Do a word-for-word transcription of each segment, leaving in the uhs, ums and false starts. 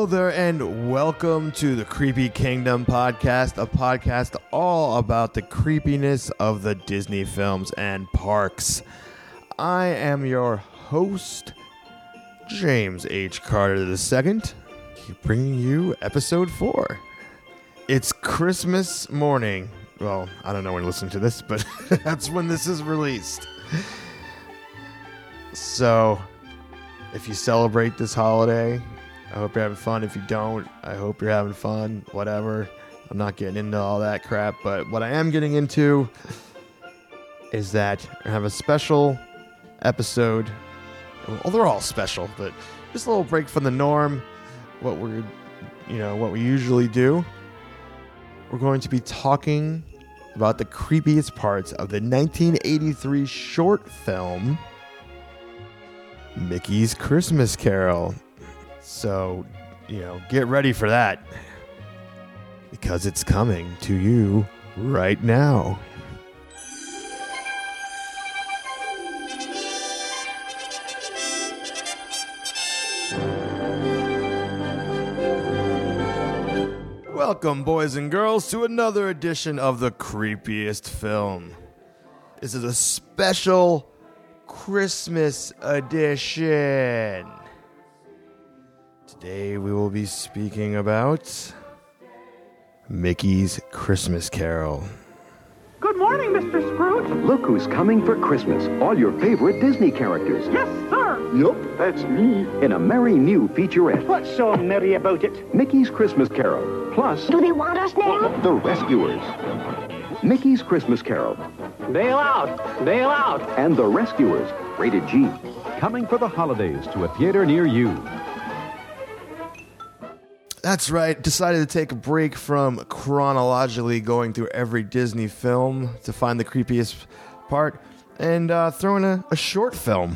there, and welcome to the Creepy Kingdom podcast, a podcast all about the creepiness of the Disney films and parks. I am your host, James H. Carter the Second, bringing you episode four. It's Christmas morning. Well, I don't know when you listen to this, but that's when this is released. So, if you celebrate this holiday, I hope you're having fun. If you don't, I hope you're having fun. Whatever. I'm not getting into all that crap, but what I am getting into is that I have a special episode. Well, they're all special, but just a little break from the norm. What we're, you know, what we usually do. We're going to be talking about the creepiest parts of the nineteen eighty-three short film Mickey's Christmas Carol. So, you know, get ready for that, because it's coming to you right now. Welcome, boys and girls, to another edition of the creepiest film. This is a special Christmas edition. Today we will be speaking about Mickey's Christmas Carol. Good morning, Mister Scrooge. Look who's coming for Christmas. All your favorite Disney characters. Yes, sir. Yup, that's me. In a merry new featurette. What's so merry about it? Mickey's Christmas Carol. Plus, Do they want us now? The Rescuers. Mickey's Christmas Carol. Bail out. Bail out. And The Rescuers. Rated G. Coming for the holidays to a theater near you. That's right. Decided to take a break from chronologically going through every Disney film to find the creepiest part, and uh, throw in a, a short film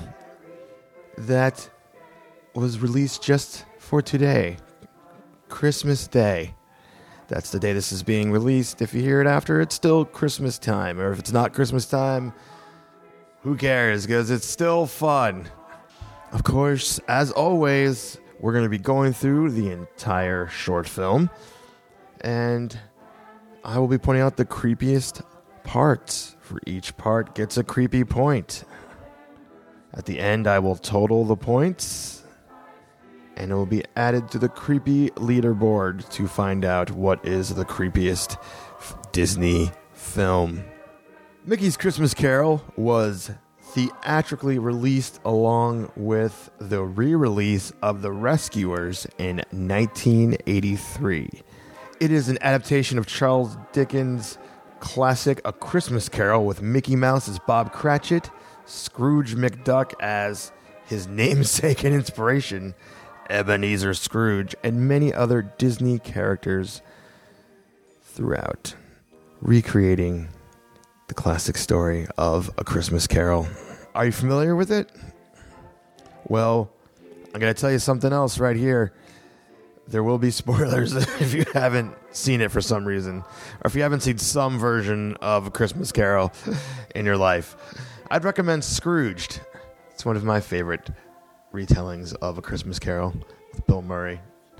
that was released just for today, Christmas Day. That's the day this is being released. If you hear it after, it's still Christmas time. Or if it's not Christmas time, who cares? Because it's still fun. Of course, as always, we're going to be going through the entire short film, and I will be pointing out the creepiest parts. For each part gets a creepy point. At the end, I will total the points, and it will be added to the creepy leaderboard to find out what is the creepiest Disney film. Mickey's Christmas Carol was theatrically released along with the re-release of The Rescuers in nineteen eighty-three. It is an adaptation of Charles Dickens' classic A Christmas Carol, with Mickey Mouse as Bob Cratchit, Scrooge McDuck as his namesake and inspiration, Ebenezer Scrooge, and many other Disney characters throughout, recreating the classic story of A Christmas Carol. Are you familiar with it? Well, I'm going to tell you something else right here. There will be spoilers if you haven't seen it for some reason, or if you haven't seen some version of A Christmas Carol in your life. I'd recommend Scrooged. It's one of my favorite retellings of A Christmas Carol with Bill Murray.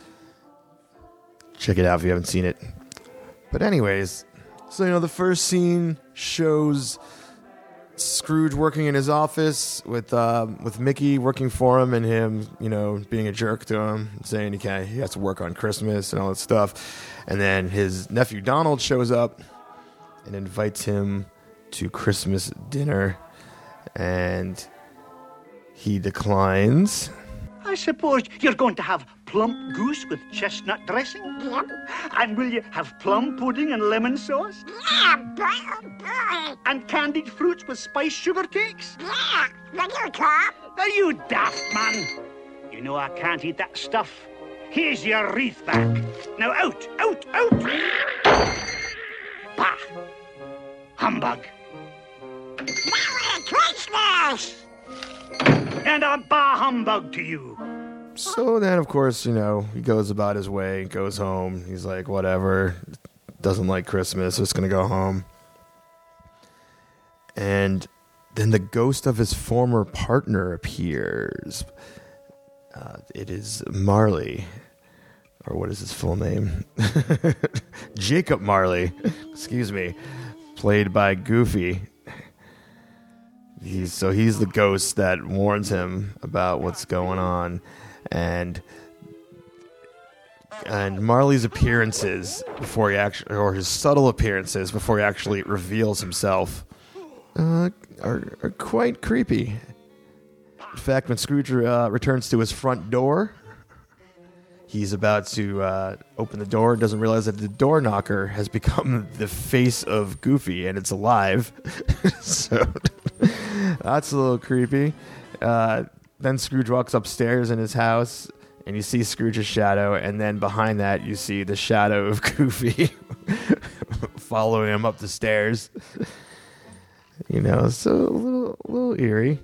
Check it out if you haven't seen it. But anyways, so, you know, the first scene shows Scrooge working in his office with uh, with Mickey working for him, and him, you know, being a jerk to him, saying he can't, he has to work on Christmas and all that stuff. And then his nephew Donald shows up and invites him to Christmas dinner, and he declines. I suppose you're going to have plump goose with chestnut dressing? Yep. And will you have plum pudding and lemon sauce? Yeah, boy, boy. And candied fruits with spiced sugar cakes? Yeah, regular cop. Are you daft, man? You know I can't eat that stuff. Here's your wreath back. Now out, out, out! Bah! Humbug. Merry Christmas! And a bah humbug to you. So then, of course, you know, he goes about his way, goes home. He's like, whatever, doesn't like Christmas, just going to go home. And then the ghost of his former partner appears. Uh, it is Marley, or what is his full name? Jacob Marley, excuse me, played by Goofy. He's, so he's the ghost that warns him about what's going on, and and Marley's appearances before he actually, or his subtle appearances before he actually reveals himself, uh, are, are quite creepy. In fact, when Scrooge uh, returns to his front door, he's about to uh, open the door and doesn't realize that the door knocker has become the face of Goofy, and it's alive. So that's a little creepy. Uh, then Scrooge walks upstairs in his house, and you see Scrooge's shadow, and then behind that you see the shadow of Goofy following him up the stairs. You know, so a little, a little eerie.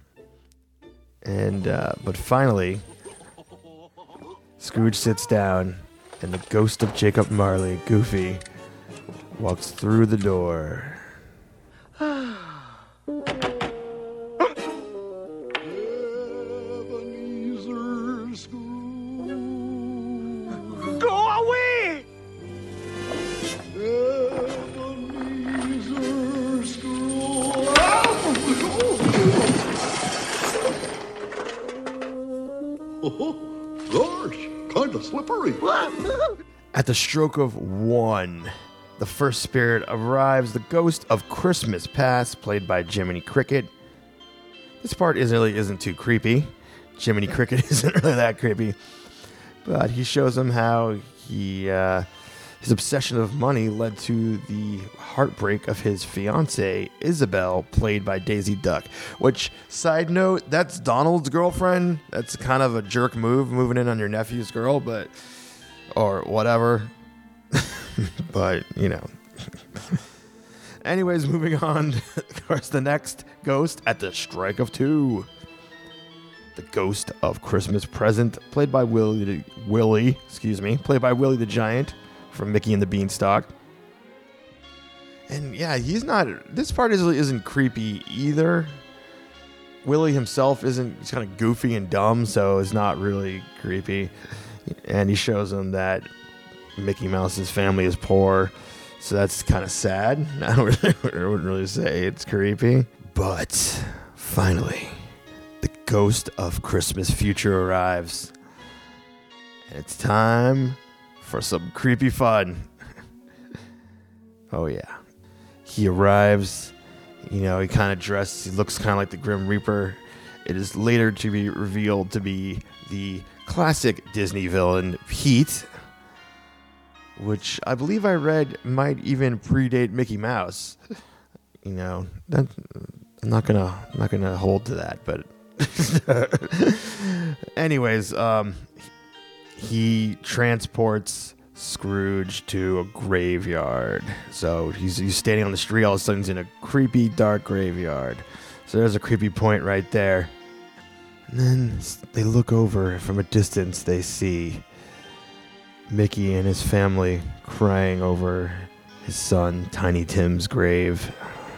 And uh, but finally, Scrooge sits down, and the ghost of Jacob Marley, Goofy, walks through the door. Go away! Gosh, kind of slippery. At the stroke of one, the first spirit arrives, the ghost of Christmas Past, played by Jiminy Cricket. This part isn't really isn't too creepy. Jiminy Cricket isn't really that creepy, but he shows him how he uh, his obsession of money led to the heartbreak of his fiancée, Isabel, played by Daisy Duck. Which, side note, that's Donald's girlfriend. That's kind of a jerk move, moving in on your nephew's girl, but or whatever. But, you know. Anyways, moving on. Of course, the next ghost at the strike of two. The ghost of Christmas Present, played by Willie, the, Willie, excuse me, played by Willie the Giant from Mickey and the Beanstalk. And yeah, he's not. This part is, isn't creepy either. Willie himself isn't. He's kind of goofy and dumb, so it's not really creepy. And he shows him that Mickey Mouse's family is poor, so that's kind of sad. I don't really, I wouldn't really say it's creepy, but finally, the ghost of Christmas Future arrives, and it's time for some creepy fun. Oh yeah, he arrives. You know, he kind of dressed. He looks kind of like the Grim Reaper. It is later to be revealed to be the classic Disney villain Pete, which I believe I read might even predate Mickey Mouse. You know, that, I'm not gonna I'm not gonna hold to that, but anyways, um, he transports Scrooge to a graveyard. So he's he's standing on the street. All of a sudden, he's in a creepy, dark graveyard. So there's a creepy point right there. And then they look over from a distance. They see Mickey and his family crying over his son Tiny Tim's grave.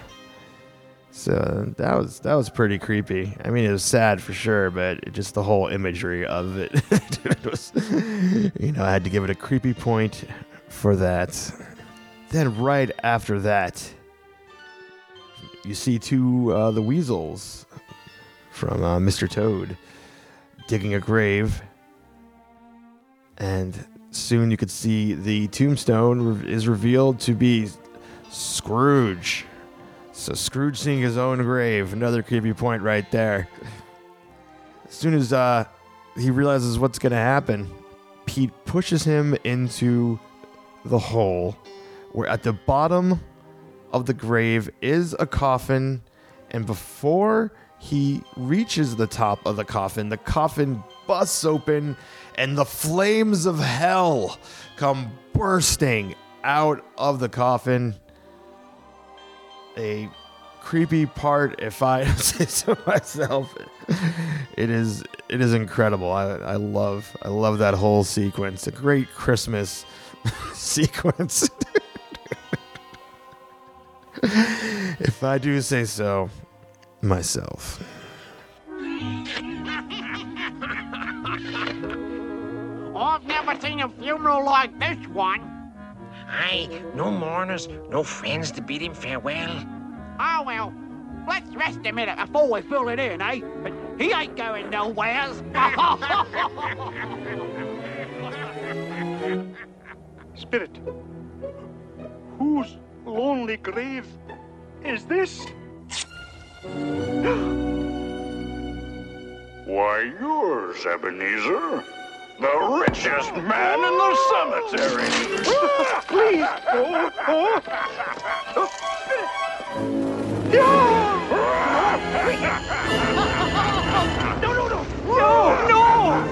So that was that was pretty creepy. I mean, it was sad for sure, but it, just the whole imagery of it, it was, you know, I had to give it a creepy point for that. Then right after that, you see two uh, the Weasels from uh, Mister Toad digging a grave, and soon you could see the tombstone re- is revealed to be Scrooge. So Scrooge seeing his own grave, another creepy point right there. As soon as uh, he realizes what's going to happen, Pete pushes him into the hole, where at the bottom of the grave is a coffin, and before he reaches the top of the coffin, the coffin busts open, and the flames of hell come bursting out of the coffin. A creepy part, if I say so myself. It is it is incredible. I, I love I love that whole sequence. A great Christmas sequence. If I do say so myself. I've never never seen a funeral like this one. Aye, no mourners, no friends to bid him farewell. Oh, well, let's rest a minute before we fill it in, eh? But he ain't going nowheres. Spirit, whose lonely grave is this? Why, yours, Ebenezer. The richest man in the cemetery. Please. Oh, oh. No, no, no. No, no.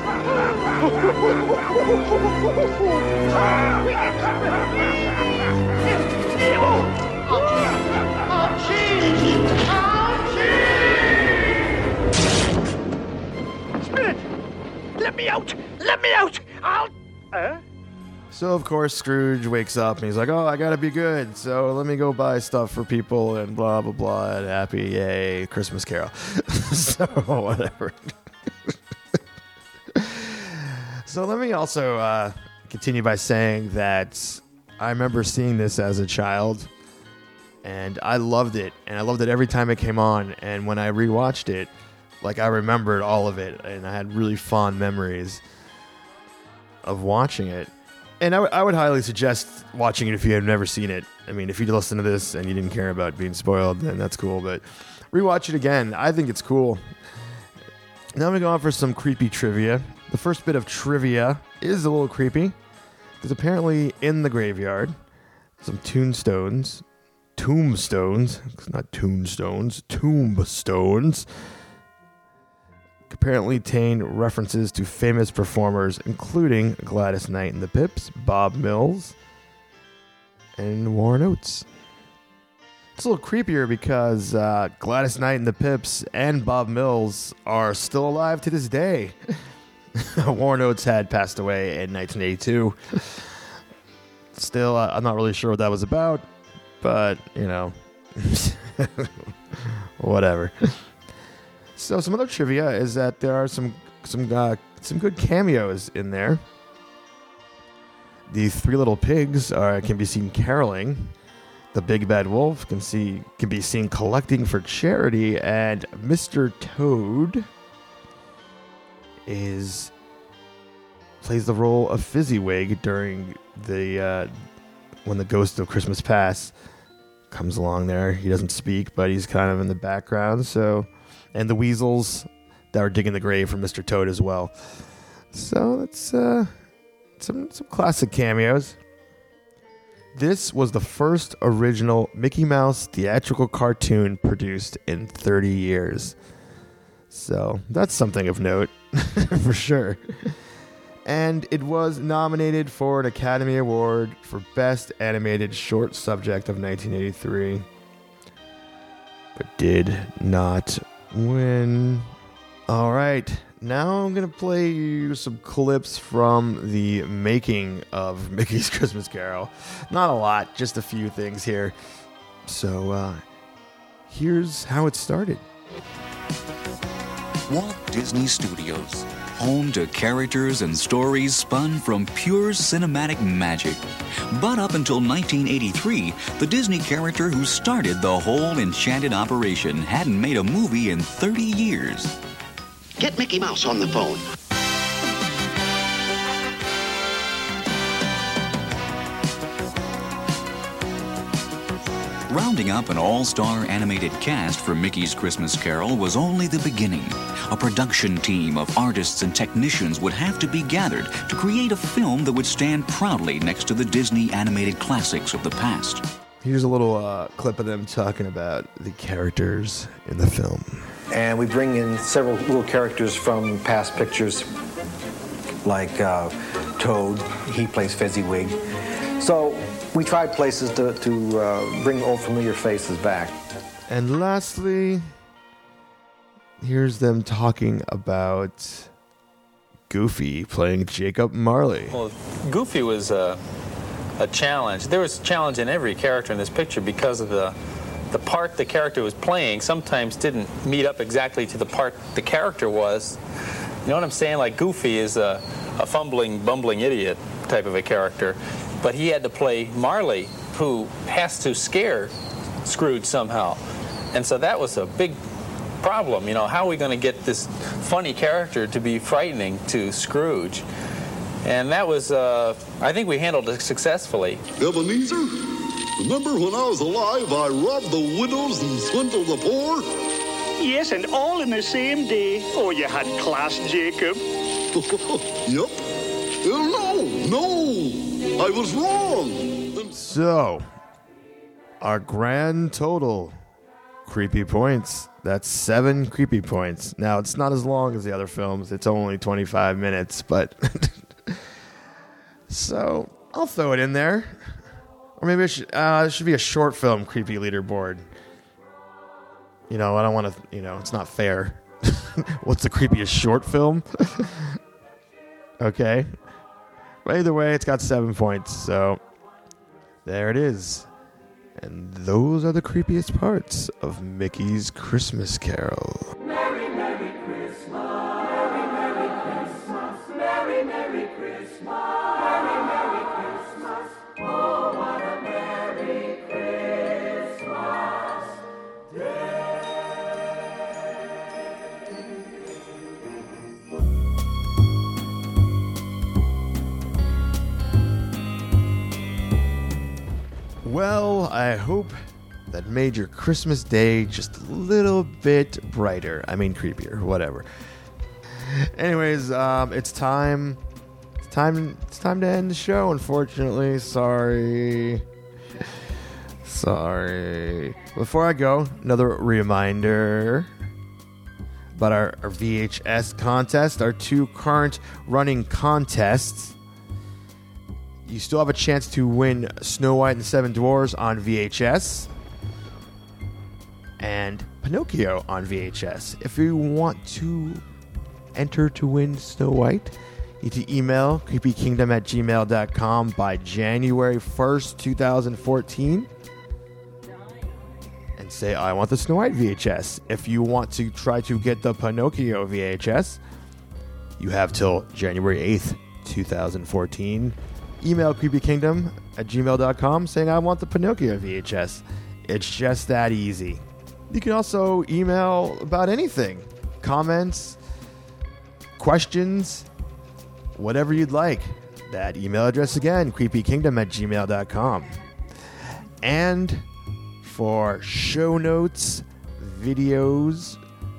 Spirit, let me out. Let me out. I'll... Uh? So, of course, Scrooge wakes up and he's like, oh, I gotta be good, so let me go buy stuff for people and blah, blah, blah, and happy, yay, Christmas Carol. So, whatever. So, let me also uh, continue by saying that I remember seeing this as a child, and I loved it, and I loved it every time it came on, and when I rewatched it, like, I remembered all of it, and I had really fond memories of watching it. And I, w- I would highly suggest watching it if you have never seen it. I mean, if you listen to this and you didn't care about being spoiled, then that's cool. But rewatch it again. I think it's cool. Now I'm going to go on for some creepy trivia. The first bit of trivia is a little creepy. Because apparently in the graveyard, some tombstones, tombstones, not tombstones, tombstones, apparently contain references to famous performers, including Gladys Knight and the Pips, Bob Mills, and Warren Oates. It's a little creepier because uh, Gladys Knight and the Pips and Bob Mills are still alive to this day. Warren Oates had passed away in nineteen eighty-two. Still, uh, I'm not really sure what that was about, but, you know, whatever. So some other trivia is that there are some some uh, some good cameos in there. The Three Little Pigs are can be seen caroling. The Big Bad Wolf can see can be seen collecting for charity, and Mister Toad is plays the role of Fezziwig during the uh, when the Ghost of Christmas Past comes along. There, he doesn't speak, but he's kind of in the background. So. And the weasels that were digging the grave for Mister Toad as well. So that's uh, some some classic cameos. This was the first original Mickey Mouse theatrical cartoon produced in thirty years. So that's something of note, for sure. And it was nominated for an Academy Award for Best Animated Short Subject of nineteen eighty-three, but did not win. All right, now I'm gonna play you some clips from the making of Mickey's Christmas Carol. Not a lot, just a few things here. So uh, here's how it started. Walt Disney Studios, home to characters and stories spun from pure cinematic magic. But up until nineteen eighty-three, the Disney character who started the whole enchanted operation hadn't made a movie in thirty years. Get Mickey Mouse on the phone. Rounding up an all-star animated cast for Mickey's Christmas Carol was only the beginning. A production team of artists and technicians would have to be gathered to create a film that would stand proudly next to the Disney animated classics of the past. Here's a little uh, clip of them talking about the characters in the film. And we bring in several little characters from past pictures, like uh, Toad. He plays Fezziwig. So we tried places to, to uh, bring old familiar faces back. And lastly, here's them talking about Goofy playing Jacob Marley. Well, Goofy was a, a challenge. There was a challenge in every character in this picture because of the the part the character was playing sometimes didn't meet up exactly to the part the character was. You know what I'm saying? Like Goofy is a, a fumbling, bumbling idiot type of a character. But he had to play Marley, who has to scare Scrooge somehow. And so that was a big problem. You know, how are we going to get this funny character to be frightening to Scrooge? And that was, uh, I think we handled it successfully. Ebenezer, remember when I was alive, I robbed the widows and swindled the poor? Yes, and all in the same day. Oh, you had class, Jacob. Yep. Uh, no, no, I was wrong. So, our grand total creepy points. That's seven creepy points. Now, it's not as long as the other films. It's only twenty-five minutes, but... So, I'll throw it in there. Or maybe it should, uh, it should be a short film creepy leaderboard. You know, I don't want to, you know, it's not fair. What's the creepiest short film? Okay. But either way, it's got seven points, so there it is. And those are the creepiest parts of Mickey's Christmas Carol. Merry, Merry Christmas. Merry, Merry Christmas. Merry, Merry Christmas. Merry, Merry Christmas. Oh, what a Merry Christmas Day. Well, I hope that made your Christmas day just a little bit brighter. I mean, creepier, whatever. Anyways, um, it's time. It's time. It's time to end the show. Unfortunately, sorry. Sorry. Before I go, another reminder about our, our V H S contest. Our two current running contests. You still have a chance to win Snow White and the Seven Dwarfs on V H S and Pinocchio on V H S. If you want to enter to win Snow White, you need to email creepykingdom at gmail dot com by January first, twenty fourteen and say, I want the Snow White V H S. If you want to try to get the Pinocchio V H S, you have till January eighth, twenty fourteen. Email creepykingdom at gmail dot com saying I want the Pinocchio V H S. It's just that easy. You can also email about anything. Comments, questions, whatever you'd like. That email address again, creepykingdom at gmail dot com. And for show notes, videos,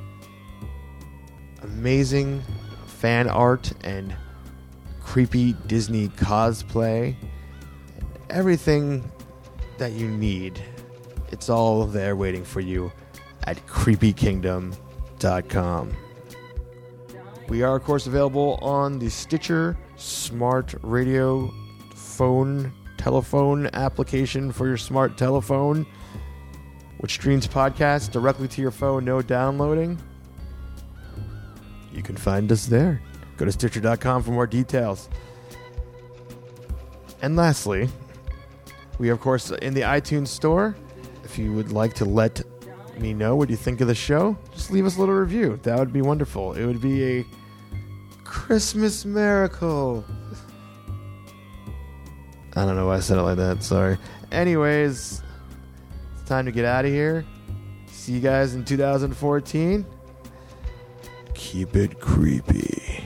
amazing fan art, and creepy Disney cosplay, everything that you need, it's all there waiting for you at creepy kingdom dot com. We are, of course, available on the Stitcher smart radio phone telephone application for your smart telephone, which streams podcasts directly to your phone, no downloading. You can find us there. Go to Stitcher dot com for more details. And lastly, we are, of course, in the iTunes store. If you would like to let me know what you think of the show, just leave us a little review. That would be wonderful. It would be a Christmas miracle. I don't know why I said it like that. Sorry. Anyways, it's time to get out of here. See you guys in two thousand fourteen. Keep it creepy.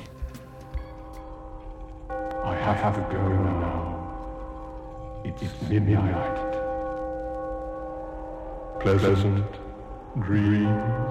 I have to go now. It's midnight. Pleasant dreams.